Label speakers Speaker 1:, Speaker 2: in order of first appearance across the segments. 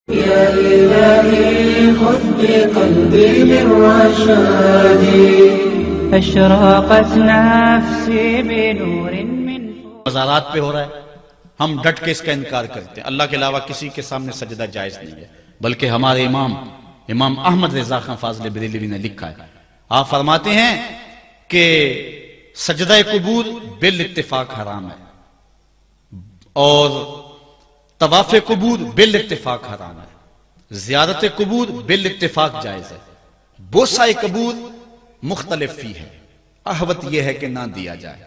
Speaker 1: يا إلهي خذ بقلبي من رشادي أشرقت نفسي بنور من
Speaker 2: مزارات پہ ہو رہا ہے، ہم ڈٹ کے اس کا انکار کرتے ہیں۔ اللہ کے علاوہ کسی کے سامنے سجدہ جائز نہیں ہے، بلکہ ہمارے امام احمد رضا خان فاضل بریلوی نے لکھا ہے، آپ فرماتے ہیں کہ سجدہ قبور بالاتفاق حرام ہے اور طواف قبور بالاتفاق حرام ہے، زیارت قبور بالاتفاق جائز ہے، بوسہ قبور مختلف فی ہے، احوط یہ ہے کہ نہ دیا جائے،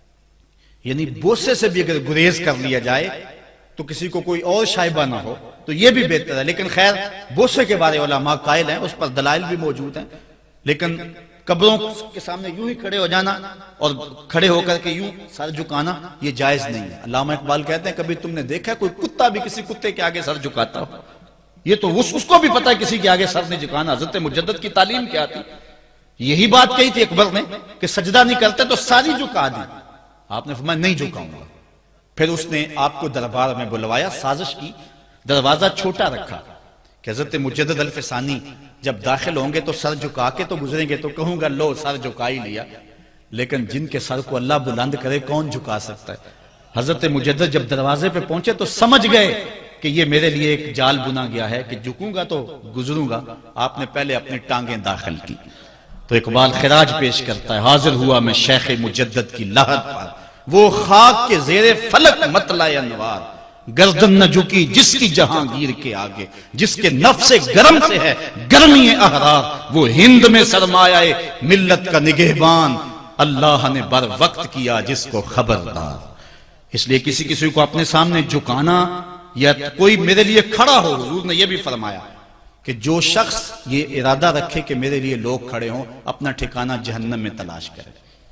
Speaker 2: یعنی بوسے سے بھی اگر گریز کر لیا جائے تو کسی کو کوئی اور شائبہ نہ ہو تو یہ بھی بہتر ہے۔ لیکن خیر بوسے کے بارے علماء قائل ہیں، اس پر دلائل بھی موجود ہیں، لیکن قبروں کے سامنے یوں ہی کھڑے ہو جانا اور کھڑے ہو کر کے یوں سر جھکانا یہ جائز نہیں ہے۔ علامہ اقبال کہتے ہیں کبھی تم نے دیکھا کوئی کتا بھی کسی کتے کے آگے سر جھکاتا ہو؟ یہ تو اس کو بھی پتا ہے کسی کے آگے سر نہیں جھکانا۔ حضرت مجدد کی تعلیم کیا تھی؟ یہی بات کہی تھی اکبر نے کہ سجدہ نہیں کرتے تو ساری جھکا دی، آپ نے فرمایا نہیں جھکاؤں گا۔ پھر اس نے آپ کو دربار میں بلوایا، سازش کی، دروازہ چھوٹا رکھا کہ حضرت مجدد الفسانی جب داخل ہوں گے تو سر جھکا کے تو گزریں گے تو کہوں گا لو سر جھکا ہی لیا، لیکن جن کے سر کو اللہ بلند کرے کون جھکا سکتا ہے؟ حضرت مجدد جب دروازے پہ پہنچے تو سمجھ گئے کہ یہ میرے لیے ایک جال بنا گیا ہے کہ جھکوں گا تو گزروں گا۔ آپ نے پہلے اپنی ٹانگیں داخل کی۔ تو اقبال خراج پیش کرتا ہے، حاضر ہوا میں شیخ مجدد کی لحد پر، وہ خاک کے زیر فلک مطلع انوار، گردن نہ جھکی جس کی جہانگیر کے آگے، جس کے نفس گرم سے ہے گرمی احرار، وہ ہند میں سرمایہ ملت کا نگہبان، اللہ نے بر وقت کیا جس کو خبردار۔ اس لیے کسی کو اپنے سامنے جھکانا یا کوئی میرے لیے کھڑا ہو، حضور نے یہ بھی فرمایا کہ جو شخص یہ ارادہ رکھے کہ میرے لیے لوگ کھڑے ہوں اپنا ٹھکانہ جہنم میں تلاش کرے۔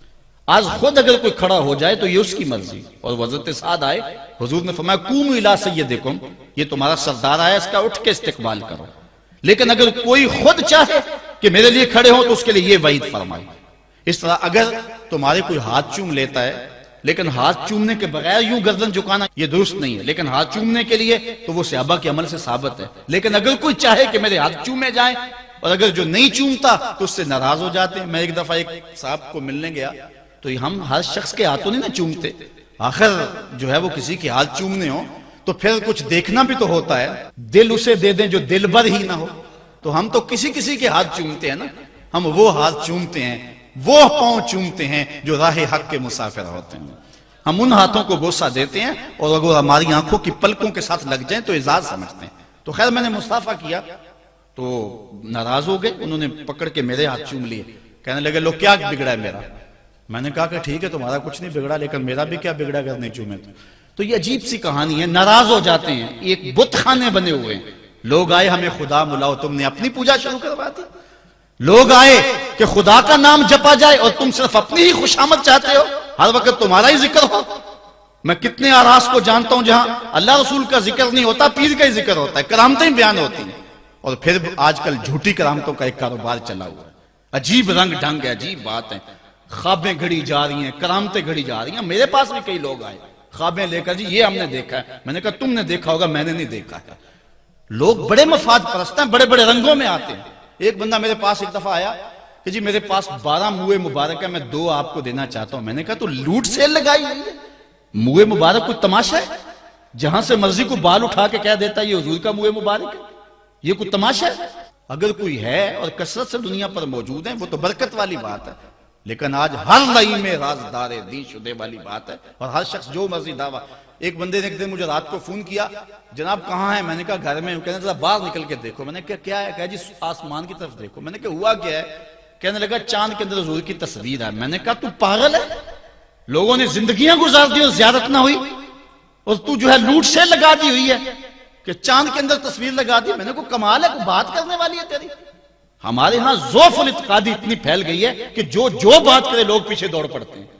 Speaker 2: آج خود اگر کوئی کھڑا ہو جائے تو یہ اس کی مرضی، اور حضرت سعد آئے، حضور نے فرمایا قوموا الی سیدکم، یہ تمہارا سردار آیا، اس کا اٹھ کے استقبال کرو۔ لیکن اگر کوئی خود چاہے کہ میرے لیے کھڑے ہوں تو اس کے لیے یہ وعید فرمائی۔ اس طرح اگر تمہارے کوئی ہاتھ چوم لیتا ہے لیکن ہاتھ چومنے کے بغیر یوں گردن جھکانا یہ درست نہیں ہے، لیکن ہاتھ چومنے کے لیے تو وہ صحابہ کے عمل سے ثابت ہے۔ لیکن اگر کوئی چاہے کہ میرے ہاتھ چومے جائیں اور اگر جو نہیں چومتا تو اس سے ناراض ہو جاتے ہیں۔ میں ایک دفعہ ایک صاحب کو ملنے گیا تو ہم ہر شخص کے ہاتھوں نہیں نہ چومتے، آخر جو ہے وہ کسی کے ہاتھ چومنے ہوں تو پھر کچھ دیکھنا بھی تو ہوتا ہے، دل اسے دے دیں جو دل بر ہی نہ ہو۔ تو ہم تو کسی کے ہاتھ چومتے ہیں نا، ہم وہ ہاتھ چومتے ہیں، وہ پاؤں چومتے ہیں جو راہ حق کے مسافر ہوتے ہیں۔ ہم ان ہاتھوں کو بوسہ دیتے ہیں اور اگر ہماری آنکھوں کی پلکوں کے ساتھ لگ جائیں تو اعزاز سمجھتے ہیں۔ تو خیر میں نے مصافحہ کیا تو ناراض ہو گئے، انہوں نے پکڑ کے میرے ہاتھ چوم لیے، کہنے لگے لو کیا بگڑا ہے میرا؟ میں نے کہا کہ ٹھیک ہے تمہارا کچھ نہیں بگڑا لیکن میرا بھی کیا بگڑا اگر نہیں چومے تو یہ عجیب سی کہانی ہے، ناراض ہو جاتے ہیں۔ ایک بت خانے بنے ہوئے ہیں، لوگ آئے ہمیں خدا ملاؤ، تم نے اپنی پوجا شروع کروا دی۔ لوگ آئے کہ خدا کا نام جپا جائے اور تم صرف اپنی ہی خوشامد چاہتے ہو، ہر وقت تمہارا ہی ذکر ہو۔ میں کتنے آراس کو جانتا ہوں جہاں اللہ رسول کا ذکر نہیں ہوتا، پیر کا ہی ذکر ہوتا ہے، کرامتیں بیان ہوتی ہیں، اور پھر آج کل جھوٹی کرامتوں کا ایک کاروبار چلا ہوا ہے۔ عجیب رنگ ڈھنگ ہے، عجیب بات ہے، خوابیں گھڑی جا رہی ہیں، کرامتیں گھڑی جا رہی ہیں۔ میرے پاس بھی کئی لوگ آئے خوابیں لے کر، جی یہ ہم نے دیکھا ہے۔ میں نے کہا تم نے دیکھا ہوگا، میں نے نہیں دیکھا ہے۔ لوگ بڑے مفاد پرست ہیں، بڑے بڑے رنگوں میں آتے ہیں۔ ایک بندہ میرے پاس ایک دفعہ آیا کہ جی میرے پاس 12 موئے مبارک ہے، میں 2 آپ کو دینا چاہتا ہوں۔ میں نے کہا تو لوٹ سیل لگائی ہوئی ہے، موئے مبارک کوئی تماشا ہے؟ جہاں سے مرضی کو بال اٹھا کے کہہ دیتا ہے یہ حضور کا موئے مبارک ہے، یہ کوئی تماشا ہے؟ اگر کوئی ہے اور کثرت سے دنیا پر موجود ہیں وہ تو برکت والی بات ہے، لیکن آج ہر لئی میں رازدار دین شدے والی بات ہے، اور ہر شخص جو مرضی دعویٰ۔ ایک بندے نے ایک دن مجھے رات کو فون کیا، جناب کہاں ہیں؟ میں نے کہا گھر میں ہوں۔ کہنے ذرا باہر نکل کے دیکھو۔ میں نے کہا کیا ہے؟ کہا جی آسمان کی طرف دیکھو۔ میں نے کہا ہوا کیا ہے؟ کہنے لگا چاند کے اندر حضور کی تصویر ہے۔ میں نے کہا تو پاگل ہے، لوگوں نے زندگیاں گزار دی اور زیارت نہ ہوئی، اور تو جو ہے لوٹ سے لگا دی ہوئی ہے کہ چاند کے اندر تصویر لگا دی۔ میں نے کہا کمال ہے، کوئی بات کرنے والی ہے تیری؟ ہمارے ہاں ضعف الاعتقادی اتنی پھیل گئی ہے کہ جو بات کرے لوگ پیچھے دوڑ پڑتے ہیں۔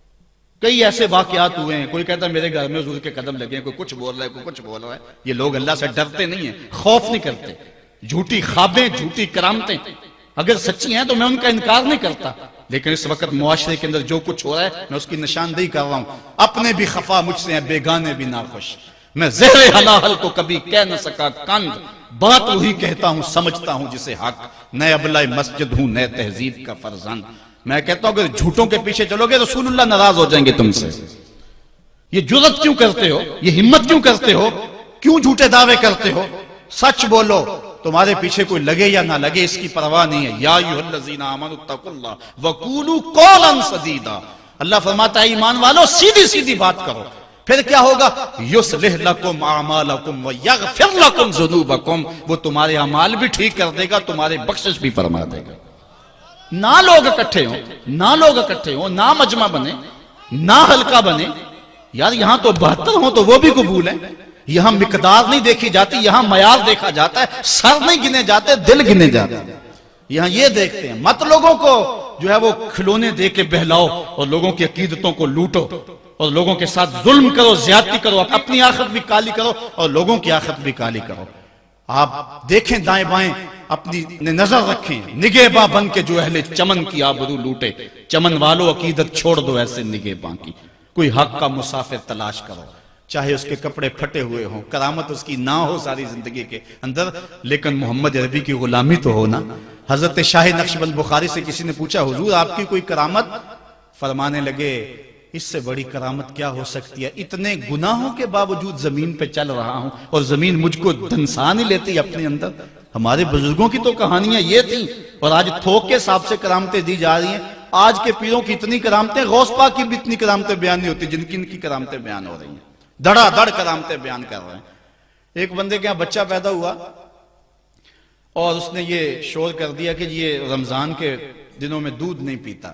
Speaker 2: کئی ایسے واقعات ہوئے ہیں، کوئی کہتا ہے میرے گھر میں حضور کے قدم لگے ہیں، کوئی کچھ بول رہا ہے، کوئی کچھ بول رہا ہے۔ یہ لوگ اللہ سے ڈرتے نہیں ہیں، خوف نہیں کرتے۔ جھوٹی خوابیں، جھوٹی کرامتیں اگر سچی ہیں تو میں ان کا انکار نہیں کرتا، لیکن اس وقت معاشرے کے اندر جو کچھ ہو رہا ہے میں اس کی نشاندہی کر رہا ہوں۔ اپنے بھی خفا مجھ سے ہیں، بیگانے بھی ناخوش، میں زہر حلال کو کبھی کہہ نہ سکا کند، بات وہی کہتا ہوں سمجھتا ہوں جسے حق، نئے ابلہ مسجد ہوں نئے تہذیب کا فرزند۔ میں کہتا ہوں اگر جھوٹوں کے پیچھے چلو گے رسول اللہ ناراض ہو جائیں گے تم سے۔ یہ جرأت کیوں کرتے ہو؟ یہ ہمت کیوں کرتے ہو؟ کیوں جھوٹے دعوے کرتے ہو؟ سچ بولو، تمہارے پیچھے کوئی لگے یا نہ لگے اس کی پرواہ نہیں ہے۔ یا ایھا الذین آمنوا اتقوا اللہ وقولوا قولا سدیدا، اللہ فرماتا ہے ایمان والو سیدھی سیدھی بات کرو، پھر کیا ہوگا؟ یصلح لکم اعمالکم ویغفر لکم ذنوبکم، وہ تمہارے اعمال بھی ٹھیک کر دے گا، تمہارے بخشش بھی فرما دے گا۔ نہ لوگ اکٹھے ہوں، نہ مجمع بنے، نہ حلقہ بنے، یار یہاں تو 72 ہوں تو وہ بھی قبول ہے۔ یہاں مقدار نہیں دیکھی جاتی، یہاں معیار دیکھا جاتا ہے، سر نہیں گنے جاتے، دل گنے جاتے ہیں۔ یہاں یہ دیکھتے ہیں، مت لوگوں کو جو ہے وہ کھلونے دے کے بہلاؤ اور لوگوں کی عقیدتوں کو لوٹو اور لوگوں کے ساتھ ظلم کرو، زیادتی کرو، اپنی آخرت بھی کالی کرو اور لوگوں کی آخرت بھی کالی کرو۔ آپ دیکھیں دائیں بائیں، اپنی نظر رکھیں، نگہباں بن کے جو اہل چمن کی آبرو لوٹے، چمن والو عقیدت چھوڑ دو ایسے نگہباں کی۔ کوئی حق کا مسافر تلاش کرو، چاہے اس کے کپڑے پھٹے ہوئے ہوں، کرامت اس کی نہ ہو ساری زندگی کے اندر، لیکن محمد عربی کی غلامی تو ہو نا۔ حضرت شاہ نقشبند بخاری سے کسی نے پوچھا حضور آپ کی کوئی کرامت؟ فرمانے لگے اس سے بڑی کرامت کیا ہو سکتی ہے؟ اتنے گناہوں کے باوجود زمین پہ چل رہا ہوں اور زمین مجھ کو دھنسا نہیں لیتی اپنے اندر۔ ہمارے بزرگوں کی تو کہانیاں یہ تھیں، اور آج تھوک کے حساب سے کرامتیں دی جا رہی ہیں۔ آج کے پیروں کی اتنی کرامتیں، غوث پاک کی بھی اتنی کرامتیں بیان نہیں ہوتی جن کی ان کی کرامتیں بیان ہو رہی ہیں، دڑا دڑ کرامتیں بیان کر رہے ہیں۔ ایک بندے کے یہاں بچہ پیدا ہوا اور اس نے یہ شور کر دیا کہ یہ رمضان کے دنوں میں دودھ نہیں پیتا،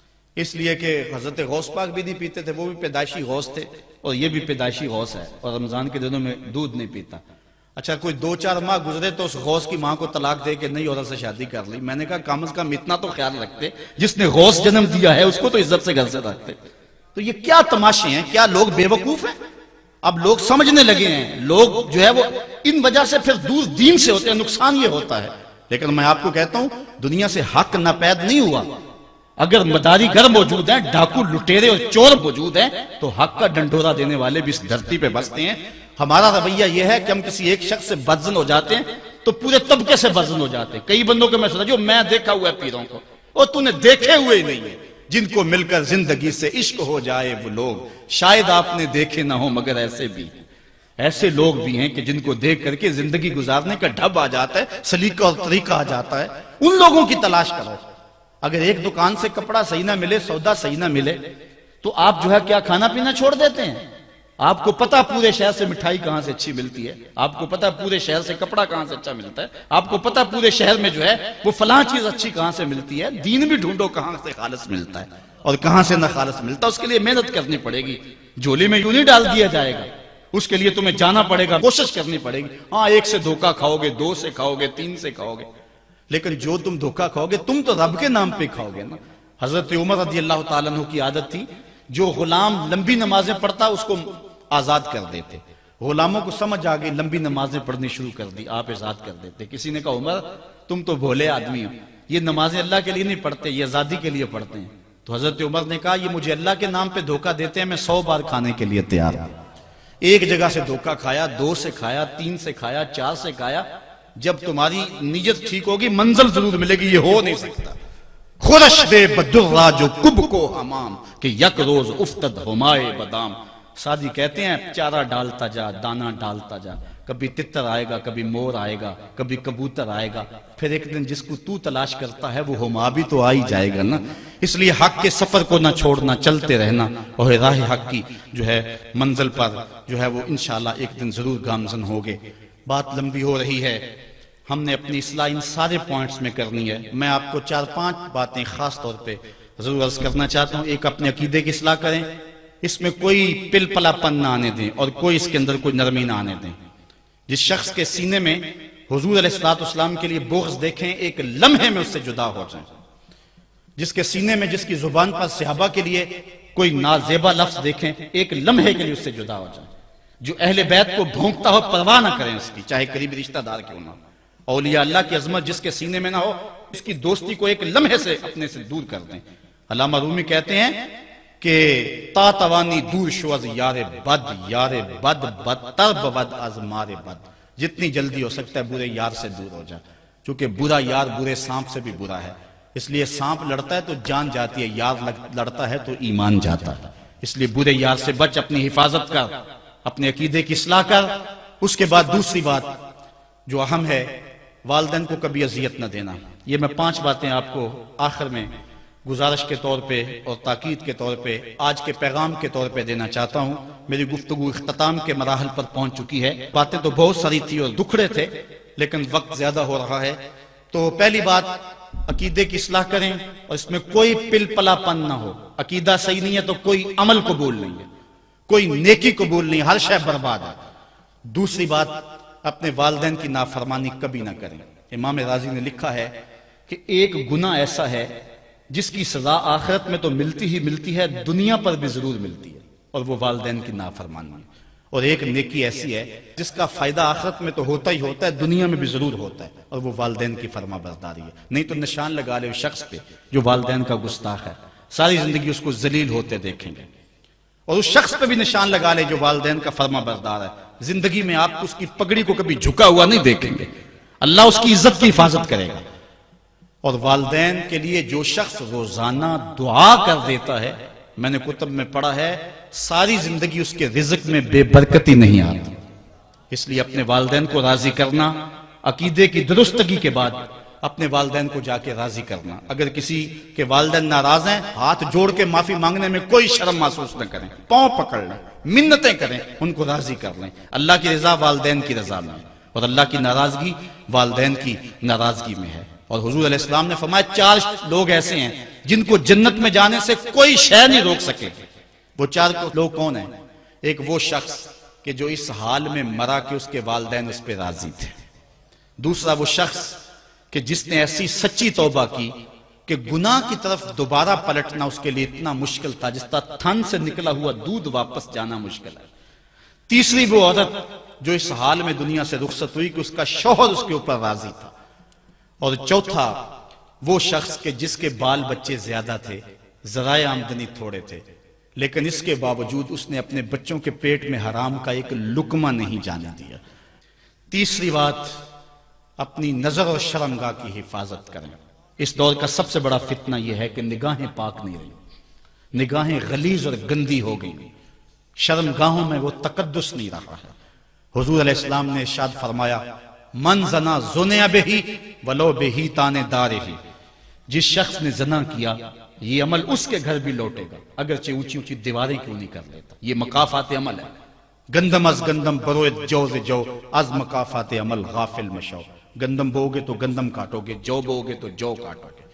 Speaker 2: اس لیے کہ حضرت غوث پاک بھی نہیں پیتے تھے، وہ بھی پیدائشی غوث تھے اور یہ بھی پیدائشی غوث ہے، اور رمضان کے دنوں میں دودھ نہیں پیتا۔ اچھا کوئی 2-4 ماہ گزرے تو اس غوث کی ماں کو طلاق دے کے نئی عورت سے شادی کر لی۔ میں نے کہا کم از کم اتنا تو خیال رکھتے، جس نے غوث جنم دیا ہے اس کو تو عزت سے گھر سے رکھتے۔ تو یہ کیا تماشے ہیں؟ کیا لوگ بے وقوف ہیں؟ اب لوگ سمجھنے لگے ہیں، لوگ جو ہے وہ ان وجہ سے پھر دور دین سے ہوتے ہیں، نقصان یہ ہوتا ہے۔ لیکن میں آپ کو کہتا ہوں دنیا سے حق ناپید نہیں ہوا۔ اگر مداری گر موجود ہیں، ڈاکو لٹیرے اور چور موجود ہیں، تو حق کا ڈنڈورا دینے والے بھی اس دھرتی پہ بستے ہیں۔ ہمارا رویہ یہ ہے کہ ہم کسی ایک شخص سے بدزن ہو جاتے ہیں تو پورے طبقے سے بدزن ہو جاتے ہیں۔ کئی بندوں کو میں سنا جو میں دیکھا ہوا ہے پیروں کو، اور تو نے دیکھے ہوئے ہی نہیں ہے، جن کو مل کر زندگی سے عشق ہو جائے وہ لوگ شاید آپ نے دیکھے نہ ہو، مگر ایسے بھی ہیں، ایسے لوگ بھی ہیں کہ جن کو دیکھ کر کے زندگی گزارنے کا ڈھب آ جاتا ہے، سلیقہ اور طریقہ آ جاتا ہے۔ ان لوگوں کی تلاش کرو۔ اگر ایک دکان سے کپڑا صحیح نہ ملے، سودا صحیح نہ ملے، تو آپ جو ہے کیا کھانا پینا چھوڑ دیتے ہیں؟ آپ کو پتا پورے شہر سے مٹھائی کہاں سے اچھی ملتی ہے، آپ کو پتا پورے شہر سے کپڑا کہاں سے اچھا ملتا ہے، آپ کو پتا پورے شہر میں جو ہے وہ فلاں چیز اچھی کہاں سے ملتی ہے۔ دین بھی ڈھونڈو کہاں سے خالص ملتا ہے اور کہاں سے نہ خالص ملتا ہے، اس کے لیے محنت کرنی پڑے گی۔ جھولی میں یوں نہیں ڈال دیا جائے گا، اس کے لیے تمہیں جانا پڑے گا، کوشش کرنی پڑے گی۔ ہاں ایک سے دھوکہ کھاؤ گے، 2 سے کھاؤ گے، 3 سے کھاؤ گے، لیکن جو تم دھوکہ کھاؤ گے تم تو رب کے نام پہ کھاؤ گے نا۔ حضرت عمر رضی اللہ تعالیٰ عنہ کی عادت تھی، جو غلام لمبی نمازیں پڑھتا اس کو آزاد کر دیتے۔ غلاموں کو سمجھ آ گئی، لمبی نمازیں پڑھنی شروع کر دی، آپ آزاد کر دیتے۔ کسی نے کہا عمر تم تو بھولے آدمی ہو، یہ نمازیں اللہ کے لیے نہیں پڑھتے، یہ آزادی کے لیے پڑھتے ہیں۔ تو حضرت عمر نے کہا یہ مجھے اللہ کے نام پہ دھوکہ دیتے ہیں، میں 100 بار کھانے کے لیے تیار ہوں۔ ایک جگہ سے دھوکہ کھایا، 2 سے کھایا، 3 سے کھایا، 4 سے کھایا۔ جب تمہاری نیت ٹھیک ہوگی منزل ضرور ملے گی، یہ ہو نہیں سکتا۔ خورش بے بدرہ جو کب کو حمام کہ یک روز افتد ہمائے بدام۔ سادی کہتے ہیں چارہ ڈالتا جا، دانہ ڈالتا جا، کبھی تتر آئے گا، کبھی مور آئے گا، کبھی کبوتر آئے گا، پھر ایک دن جس کو تو تلاش کرتا ہے وہ ہما بھی تو آ ہی جائے گا نا۔ اس لیے حق کے سفر کو نہ چھوڑنا، چلتے رہنا، اور راہ حق کی جو ہے منزل پر جو ہے وہ انشاءاللہ ایک دن ضرور گامزن ہوگے۔ بات لمبی ہو رہی ہے، ہم نے اپنی اصلاح ان سارے پوائنٹس میں کرنی ہے۔ میں آپ کو 4-5 باتیں خاص طور پہ ضرور عرض کرنا چاہتا ہوں۔ ایک، اپنے عقیدے کی اصلاح کریں، اس میں کوئی پل پلا پن نہ آنے دیں اور کوئی اس کے اندر کوئی نرمی نہ آنے دیں۔ جس شخص کے سینے میں حضور علیہ السلام کے لیے بغض دیکھیں، ایک لمحے میں اس سے جدا ہو جائیں۔ جس کے سینے میں، جس کی زبان پر صحابہ کے لیے کوئی نازیبا لفظ دیکھیں، ایک لمحے کے لیے اس سے جدا ہو جائیں۔ جو اہل بیت کو بھونکتا ہو پرواہ نہ کریں اس کی، چاہے قریبی رشتہ دار کیوں نہ ہو۔ اولیاء اللہ کی عظمت جس کے سینے میں نہ ہو، اس کی دوستی کو ایک لمحے سے اپنے سے دور کر دیں۔ علامہ رومی کہتے ہیں کہ تا توانی دور شو از یار بد بدتر بود از مار بد، جتنی جلدی ہو سکتا ہے برے یار سے دور ہو جا، چونکہ برا یار برے سانپ سے بھی برا ہے، اس لیے سانپ لڑتا ہے تو جان جاتی ہے، یار لڑتا ہے تو ایمان جاتا ہے، اس لیے برے یار سے بچ، اپنی حفاظت کر، اپنے عقیدے کی اصلاح کر۔ اس کے بعد دوسری بات جو اہم ہے، والدین کو کبھی اذیت نہ دینا۔ یہ میں 5 باتیں آپ کو آخر میں گزارش کے طور پہ اور تاکید کے طور پہ، آج کے پیغام کے طور پہ دینا چاہتا ہوں۔ میری گفتگو اختتام کے مراحل پر پہنچ چکی ہے، باتیں تو بہت ساری تھی اور دکھڑے تھے، لیکن وقت زیادہ ہو رہا ہے۔ تو پہلی بات، عقیدے کی اصلاح کریں اور اس میں کوئی پل پلا پن نہ ہو۔ عقیدہ صحیح نہیں ہے تو کوئی عمل قبول نہیں ہے، کوئی نیکی قبول نہیں، ہر شے برباد ہے۔ دوسری بات، اپنے والدین کی نافرمانی کبھی نہ کریں۔ امام راضی نے لکھا ہے کہ ایک گناہ ایسا ہے جس کی سزا آخرت میں تو ملتی ہی ملتی ہے، دنیا پر بھی ضرور ملتی ہے، اور وہ والدین کی نافرمانی ہے۔ اور ایک نیکی ایسی ہے جس کا فائدہ آخرت میں تو ہوتا ہی ہوتا ہے، دنیا میں بھی ضرور ہوتا ہے، اور وہ والدین کی فرما برداری ہے۔ نہیں تو نشان لگا لے اس شخص پہ جو والدین کا گستاخ ہے، ساری زندگی اس کو ذلیل ہوتے دیکھیں گے۔ اور اس شخص پہ بھی نشان لگا لے جو والدین کا فرما بردار ہے، زندگی میں آپ اس کی پگڑی کو کبھی جھکا ہوا نہیں دیکھیں گے، اللہ اس کی عزت کی حفاظت کرے گا۔ اور والدین کے لیے جو شخص روزانہ دعا کر دیتا ہے، میں نے کتب میں پڑھا ہے، ساری زندگی اس کے رزق میں بے برکتی نہیں آتی۔ اس لیے اپنے والدین کو راضی کرنا، عقیدے کی درستگی کے بعد اپنے والدین کو جا کے راضی کرنا۔ اگر کسی کے والدین ناراض ہیں، ہاتھ جوڑ کے معافی مانگنے میں کوئی شرم محسوس نہ کریں، پاؤں پکڑ لیں، منتیں کریں، ان کو راضی کر لیں۔ اللہ کی رضا والدین کی رضا میں، اور اللہ کی ناراضگی والدین کی ناراضگی میں ہے۔ اور حضور علیہ السلام نے فرمایا 4 لوگ ایسے ہیں جن کو جنت میں جانے سے کوئی شے نہیں روک سکے۔ وہ 4 لوگ کون ہیں؟ ایک وہ شخص کہ جو اس حال میں مرا کہ اس کے والدین اس پہ راضی تھے۔ دوسرا وہ شخص کہ جس نے ایسی سچی توبہ کی کہ گناہ کی طرف دوبارہ پلٹنا اس کے لیے اتنا مشکل تھا جس طرح تھن سے نکلا ہوا دودھ واپس جانا مشکل ہے۔ تیسری وہ عورت جو اس حال میں دنیا سے رخصت ہوئی کہ اس کا شوہر اس کے اوپر راضی تھا۔ اور چوتھا وہ شخص کہ جس کے بال بچے زیادہ تھے، ذرائع آمدنی تھوڑے تھے، لیکن اس کے باوجود اس نے اپنے بچوں کے پیٹ میں حرام کا ایک لقمہ نہیں جانے دیا۔ تیسری بات، اپنی نظر اور شرمگاہ کی حفاظت کریں۔ اس دور کا سب سے بڑا فتنہ یہ ہے کہ نگاہیں پاک نہیں رہی، نگاہیں غلیظ اور گندی ہو گئی، شرمگاہوں میں وہ تقدس نہیں رہا ہے۔ حضور علیہ السلام نے ارشاد فرمایا، من زنا زنیا بہی ولو بہی تانے دارہی، جس شخص نے زنا کیا یہ عمل اس کے گھر بھی لوٹے گا، اگرچہ اونچی اونچی دیواریں کیوں نہیں کر لیتا۔ یہ مکافات عمل ہے۔ گندم از گندم بروید جوز جو، از مکافات عمل غافل مشو۔ گندم بو گے تو گندم کاٹو گے، جو بو گے تو جو کاٹو گے۔